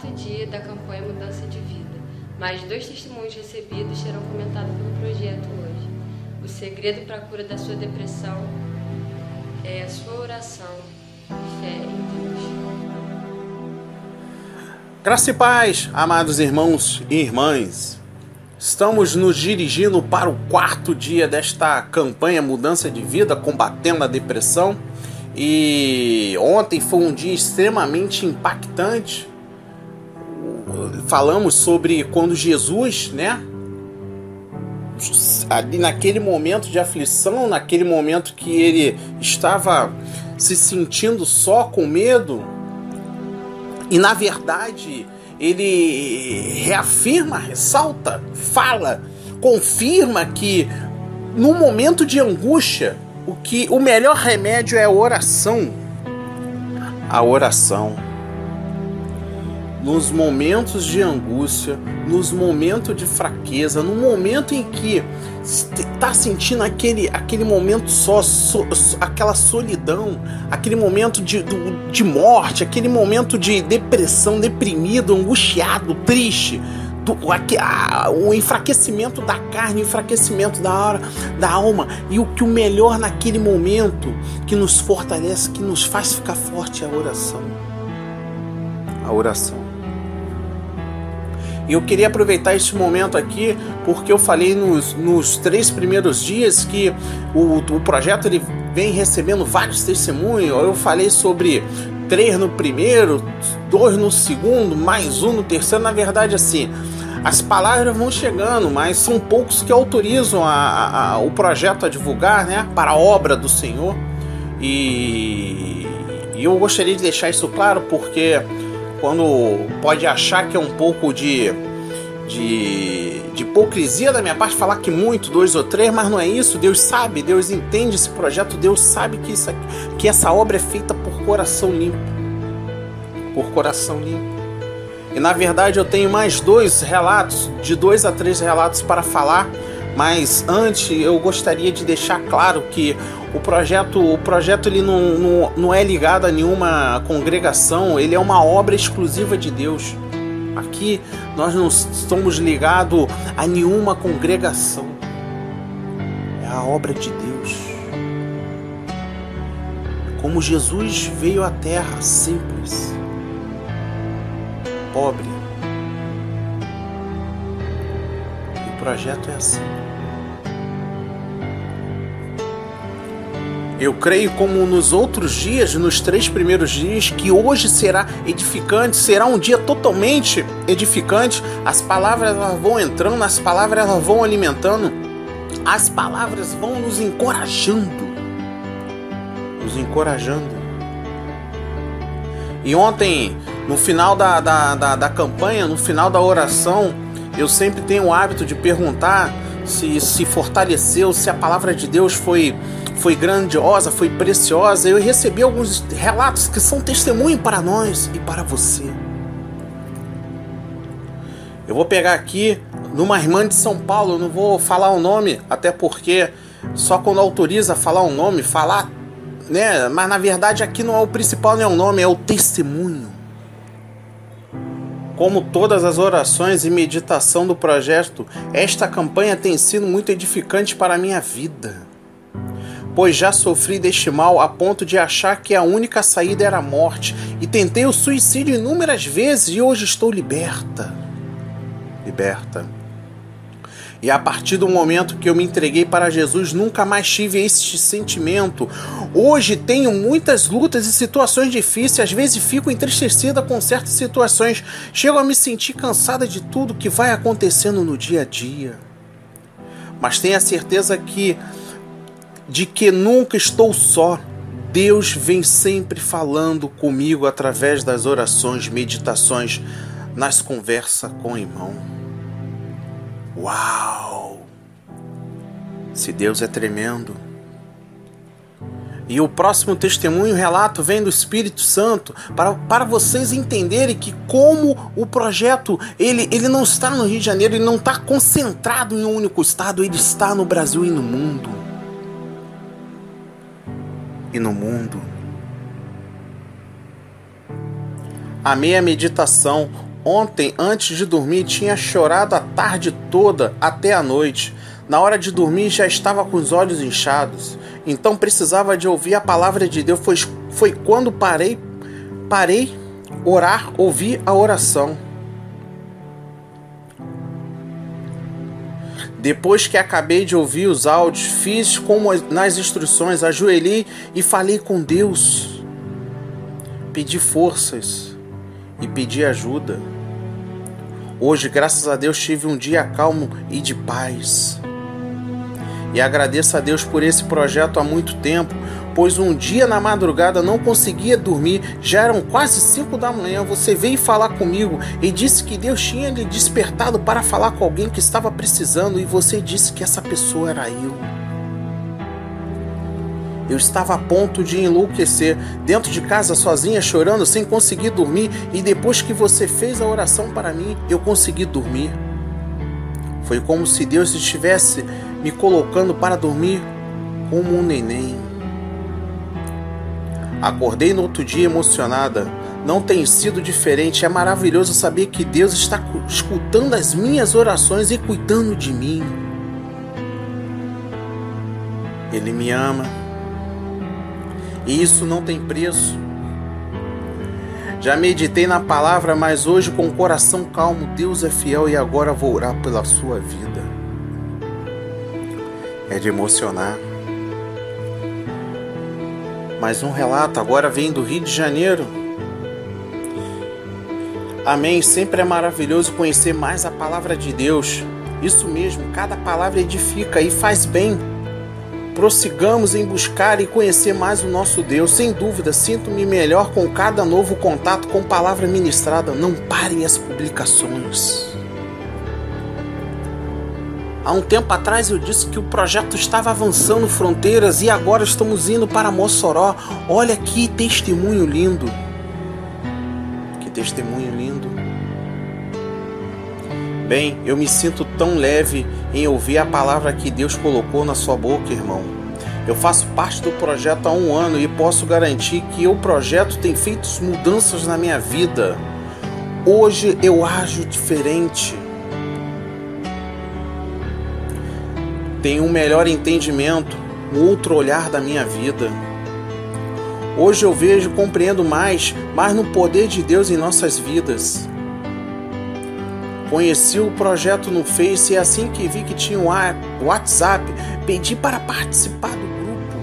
4º dia da campanha Mudança de Vida. Mais 2 testemunhos recebidos serão comentados pelo projeto hoje. O segredo para a cura da sua depressão é a sua oração e fé em Deus. Graça e paz, amados irmãos e irmãs. Estamos nos dirigindo para o 4º dia desta campanha Mudança de Vida, combatendo a depressão. E ontem foi um dia extremamente impactante. Falamos sobre quando Jesus, ali naquele momento de aflição, naquele momento que ele estava se sentindo só, com medo, e na verdade ele reafirma, ressalta, fala, confirma que no momento de angústia o melhor remédio é a oração. A oração. Nos momentos de angústia, nos momentos de fraqueza, no momento em que está sentindo aquele momento aquela solidão, aquele momento de morte, aquele momento de depressão, deprimido, angustiado, triste, o enfraquecimento da carne, o enfraquecimento da alma, e o melhor naquele momento que nos fortalece, que nos faz ficar forte, é a oração. A oração. E eu queria aproveitar este momento aqui, porque eu falei nos 3 primeiros dias que o projeto ele vem recebendo vários testemunhos. Eu falei sobre 3 no primeiro, 2 no segundo, mais 1 no terceiro. Na verdade, assim, as palavras vão chegando, mas são poucos que autorizam o projeto a divulgar, para a obra do Senhor. E eu gostaria de deixar isso claro, porque quando pode achar que é um pouco de hipocrisia da minha parte falar que muito, 2 ou 3, mas não é isso. Deus sabe, Deus entende esse projeto, Deus sabe que essa obra é feita por coração limpo. Por coração limpo. E na verdade eu tenho mais 2 relatos, de 2 a 3 relatos para falar, mas antes eu gostaria de deixar claro que o projeto ele não é ligado a nenhuma congregação, ele é uma obra exclusiva de Deus. Aqui nós não estamos ligados a nenhuma congregação, é a obra de Deus. Como Jesus veio à terra, simples, pobre. O projeto é assim. Eu creio, como nos outros dias, nos 3 primeiros dias, que hoje será edificante, será um dia totalmente edificante. As palavras elas vão entrando, as palavras elas vão alimentando, as palavras vão nos encorajando. Nos encorajando. E ontem, no final da campanha, no final da oração, eu sempre tenho o hábito de perguntar se fortaleceu, se a palavra de Deus foi grandiosa, foi preciosa. Eu recebi alguns relatos que são testemunho para nós e para você. Eu vou pegar aqui numa irmã de São Paulo, eu não vou falar o nome, até porque só quando autoriza falar o nome, mas na verdade aqui não é o principal, não é o nome, é o testemunho. Como todas as orações e meditação do projeto, esta campanha tem sido muito edificante para a minha vida, pois já sofri deste mal a ponto de achar que a única saída era a morte, e tentei o suicídio inúmeras vezes e hoje estou liberta. E a partir do momento que eu me entreguei para Jesus, nunca mais tive este sentimento. Hoje tenho muitas lutas e situações difíceis, às vezes fico entristecida com certas situações, chego a me sentir cansada de tudo que vai acontecendo no dia a dia. Mas tenho a certeza de que nunca estou só. Deus vem sempre falando comigo através das orações, meditações, nas conversas com o irmão. Uau! Se Deus é tremendo. E o próximo testemunho, relato, vem do Espírito Santo, para vocês entenderem que como o projeto, ele não está no Rio de Janeiro, ele não está concentrado em um único estado, ele está no Brasil e no mundo. E no mundo. Amei a meditação. Ontem, antes de dormir, tinha chorado a tarde toda até a noite. Na hora de dormir já estava com os olhos inchados. Então precisava de ouvir a palavra de Deus. Foi quando parei orar, ouvi a oração. Depois que acabei de ouvir os áudios, fiz como nas instruções, ajoelhei e falei com Deus. Pedi forças e pedi ajuda. Hoje, graças a Deus, tive um dia calmo e de paz. E agradeço a Deus por esse projeto há muito tempo, pois um dia na madrugada não conseguia dormir, já eram quase 5 da manhã, você veio falar comigo e disse que Deus tinha lhe despertado para falar com alguém que estava precisando, e você disse que essa pessoa era eu. Eu estava a ponto de enlouquecer, dentro de casa sozinha, chorando, sem conseguir dormir, e depois que você fez a oração para mim, eu consegui dormir. Foi como se Deus estivesse me colocando para dormir como um neném. Acordei no outro dia emocionada. Não tem sido diferente. É maravilhoso saber que Deus está escutando as minhas orações e cuidando de mim. Ele me ama. E isso não tem preço. Já meditei na palavra, mas hoje com o coração calmo, Deus é fiel e agora vou orar pela sua vida. É de emocionar. Mais um relato, agora vem do Rio de Janeiro. Amém, sempre é maravilhoso conhecer mais a palavra de Deus. Isso mesmo, cada palavra edifica e faz bem. Prossigamos em buscar e conhecer mais o nosso Deus. Sem dúvida, sinto-me melhor com cada novo contato com palavra ministrada. Não parem as publicações. Há um tempo atrás eu disse que o projeto estava avançando fronteiras e agora estamos indo para Mossoró. Olha que testemunho lindo. Que testemunho lindo. Bem, eu me sinto tão leve em ouvir a palavra que Deus colocou na sua boca, irmão. Eu faço parte do projeto há 1 ano e posso garantir que o projeto tem feito mudanças na minha vida. Hoje eu ajo diferente. Tenho um melhor entendimento, um outro olhar da minha vida. Hoje eu vejo e compreendo mais no poder de Deus em nossas vidas. Conheci o projeto no Face e assim que vi que tinha um WhatsApp, pedi para participar do grupo.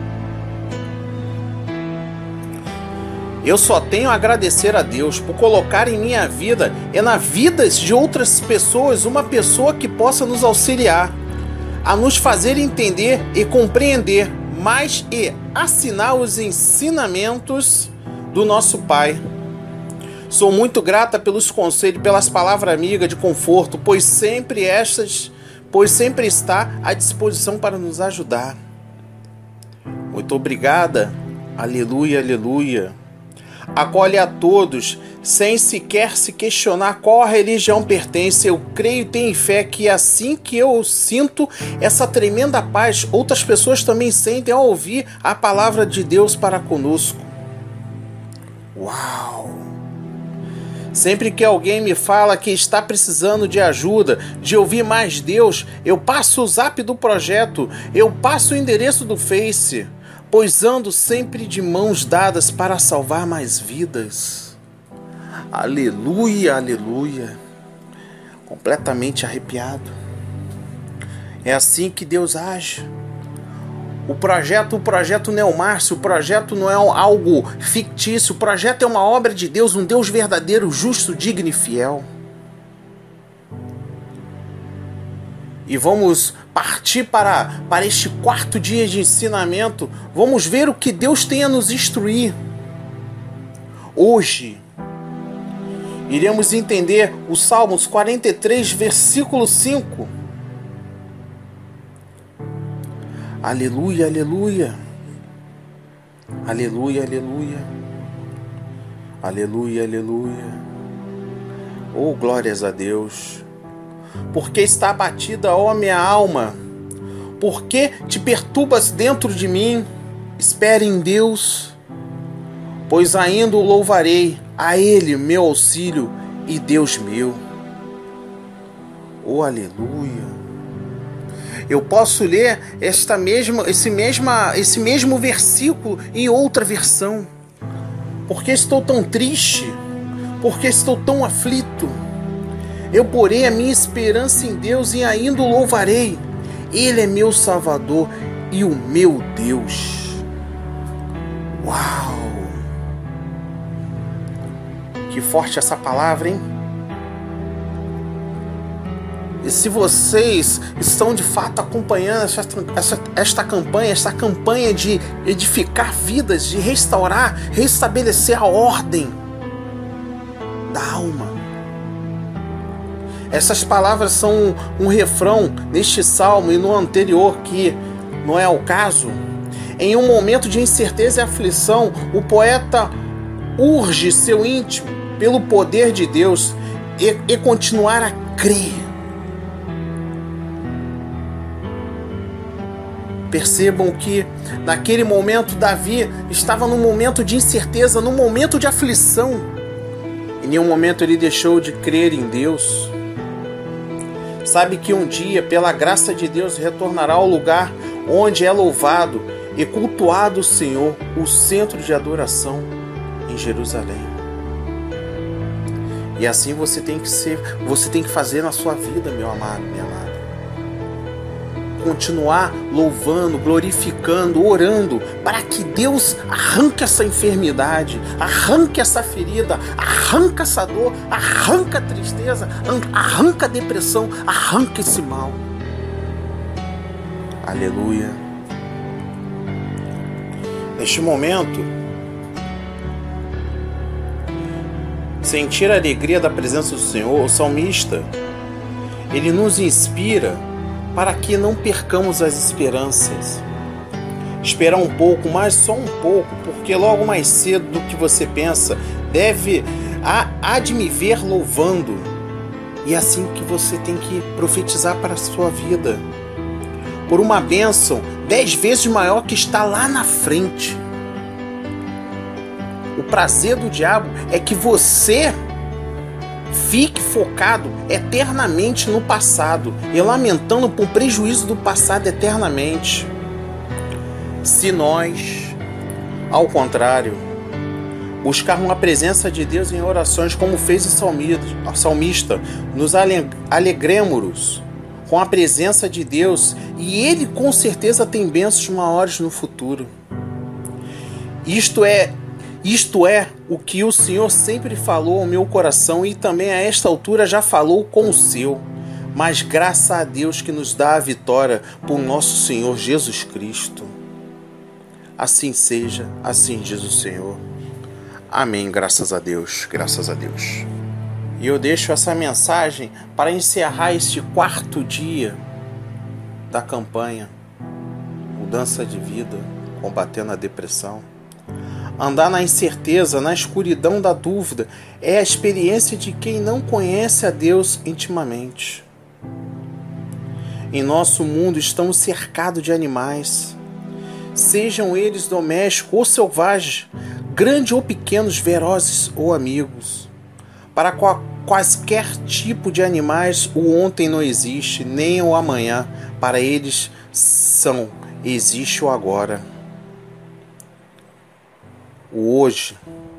Eu só tenho a agradecer a Deus por colocar em minha vida e na vidas de outras pessoas uma pessoa que possa nos auxiliar, a nos fazer entender e compreender mais e assinar os ensinamentos do nosso Pai. Sou muito grata pelos conselhos, pelas palavras amigas de conforto, pois sempre está à disposição para nos ajudar. Muito obrigada. Aleluia, aleluia. Acolhe a todos, sem sequer se questionar qual a religião pertence. Eu creio e tenho fé que assim que eu sinto essa tremenda paz, outras pessoas também sentem ao ouvir a palavra de Deus para conosco. Uau! Sempre que alguém me fala que está precisando de ajuda, de ouvir mais Deus, eu passo o zap do projeto, eu passo o endereço do Face, pois ando sempre de mãos dadas para salvar mais vidas. Aleluia, aleluia. Completamente arrepiado. É assim que Deus age. O projeto não é o Márcio, o projeto não é algo fictício, o projeto é uma obra de Deus, um Deus verdadeiro, justo, digno e fiel. E vamos partir para este 4º dia de ensinamento, vamos ver o que Deus tem a nos instruir. Hoje, iremos entender o Salmos 43, versículo 5. Aleluia, aleluia. Aleluia, aleluia. Aleluia, aleluia. Oh, glórias a Deus. Porque está abatida, ó minha alma? Por que te perturbas dentro de mim? Espere em Deus, pois ainda o louvarei, a Ele meu auxílio, e Deus meu. Oh, aleluia! Eu posso ler esse mesmo versículo em outra versão. Por que estou tão triste? Por que estou tão aflito? Eu porei a minha esperança em Deus e ainda o louvarei. Ele é meu Salvador e o meu Deus. Uau! Que forte essa palavra, hein? E se vocês estão de fato acompanhando esta campanha de edificar vidas, de restaurar, restabelecer a ordem da alma. Essas palavras são um refrão neste salmo e no anterior, que não é o caso. Em um momento de incerteza e aflição, o poeta urge seu íntimo pelo poder de Deus e continuar a crer. Percebam que naquele momento Davi estava num momento de incerteza, num momento de aflição. Em nenhum momento ele deixou de crer em Deus. Sabe que um dia, pela graça de Deus, retornará ao lugar onde é louvado e cultuado o Senhor, o centro de adoração em Jerusalém. E assim você tem que fazer na sua vida, meu amado, minha amada. Continuar louvando, glorificando, orando, para que Deus arranque essa enfermidade, arranque essa ferida, arranque essa dor, arranque a tristeza, arranque a depressão, arranque esse mal. Aleluia. Neste momento, sentir a alegria da presença do Senhor, o salmista, ele nos inspira para que não percamos as esperanças. Esperar um pouco, mas só um pouco, porque logo mais cedo do que você pensa, há de me ver louvando. E é assim que você tem que profetizar para a sua vida, por uma bênção 10 vezes maior que está lá na frente. O prazer do diabo é que você fique focado eternamente no passado e lamentando por prejuízo do passado eternamente. Se nós, ao contrário, buscarmos a presença de Deus em orações, como fez o salmista, nos alegremos com a presença de Deus, e Ele com certeza tem bênçãos maiores no futuro. Isto é o que o Senhor sempre falou ao meu coração, e também a esta altura já falou com o seu. Mas graças a Deus que nos dá a vitória por nosso Senhor Jesus Cristo. Assim seja, assim diz o Senhor. Amém, graças a Deus, graças a Deus. E eu deixo essa mensagem para encerrar este 4º dia da campanha Mudança de Vida, combatendo a depressão. Andar na incerteza, na escuridão da dúvida, é a experiência de quem não conhece a Deus intimamente. Em nosso mundo estamos cercados de animais, sejam eles domésticos ou selvagens, grandes ou pequenos, velozes ou amigos. Para quaisquer tipo de animais, o ontem não existe, nem o amanhã. Para eles existe o agora. O hoje.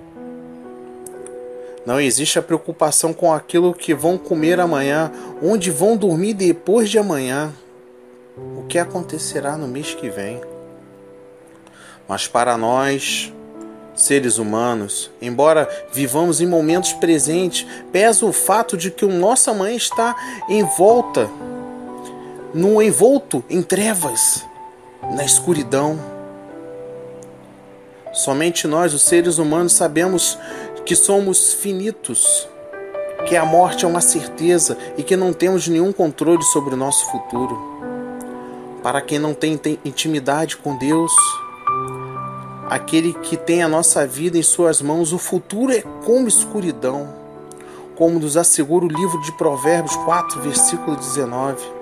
Não existe a preocupação com aquilo que vão comer amanhã, onde vão dormir depois de amanhã, o que acontecerá no mês que vem. Mas para nós, seres humanos, embora vivamos em momentos presentes, pesa o fato de que o nosso amanhã está envolto em trevas, na escuridão. Somente nós, os seres humanos, sabemos que somos finitos, que a morte é uma certeza e que não temos nenhum controle sobre o nosso futuro. Para quem não tem intimidade com Deus, aquele que tem a nossa vida em suas mãos, o futuro é como escuridão, como nos assegura o livro de Provérbios 4, versículo 19.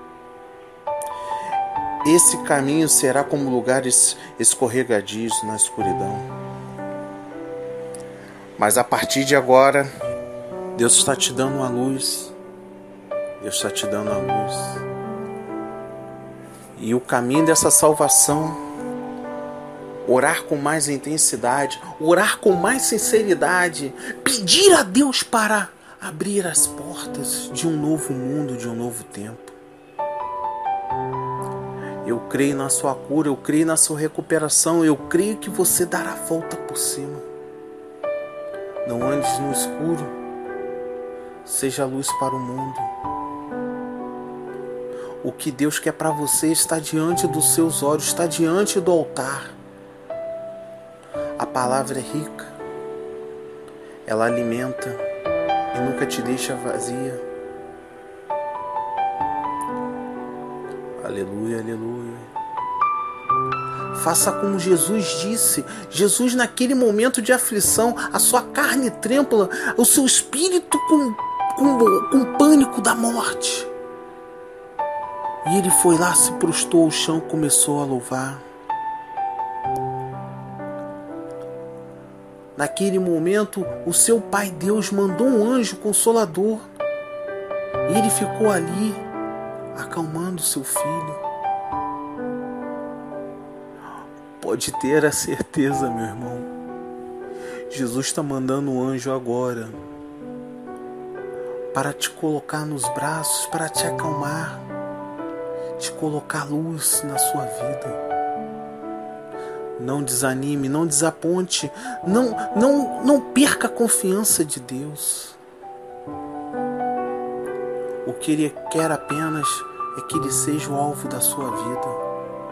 Esse caminho será como lugares escorregadios na escuridão. Mas a partir de agora, Deus está te dando a luz. Deus está te dando a luz. E o caminho dessa salvação, orar com mais intensidade, orar com mais sinceridade, pedir a Deus para abrir as portas de um novo mundo, de um novo tempo. Eu creio na sua cura, eu creio na sua recuperação, eu creio que você dará a volta por cima. Não andes no escuro, seja luz para o mundo. O que Deus quer para você está diante dos seus olhos, está diante do altar. A palavra é rica, ela alimenta e nunca te deixa vazia. Aleluia, aleluia. Faça como Jesus disse. Jesus, naquele momento de aflição, a sua carne trêmula, o seu espírito com pânico da morte. E ele foi lá, se prostrou ao chão, começou a louvar. Naquele momento, o seu Pai Deus mandou um anjo consolador. E ele ficou ali, acalmando seu filho. Pode ter a certeza, meu irmão. Jesus está mandando um anjo agora para te colocar nos braços, para te acalmar, te colocar luz na sua vida. Não desanime, não desaponte, não perca a confiança de Deus. O que Ele quer apenas é que Ele seja o alvo da sua vida.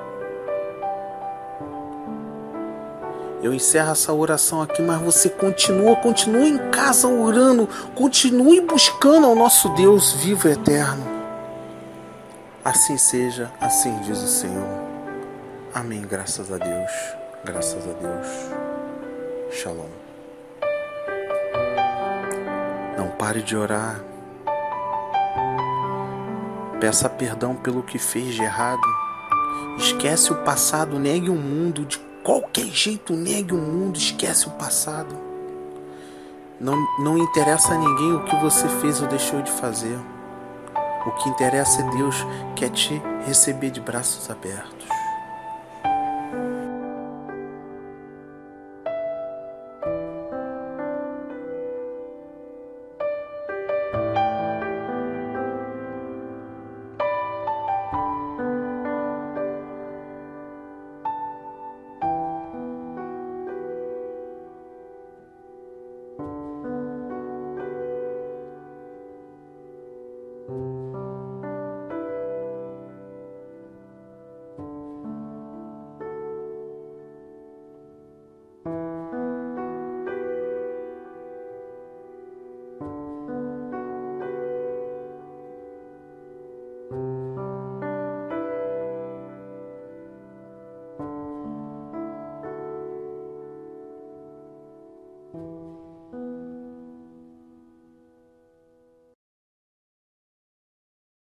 Eu encerro essa oração aqui, mas você continue em casa orando, continue buscando ao nosso Deus vivo e eterno. Assim seja, assim diz o Senhor. Amém, graças a Deus, graças a Deus. Shalom. Não pare de orar. Peça perdão pelo que fez de errado. Esquece o passado, negue o mundo. De qualquer jeito, negue o mundo, esquece o passado. Não interessa a ninguém o que você fez ou deixou de fazer. O que interessa é Deus, quer te receber de braços abertos.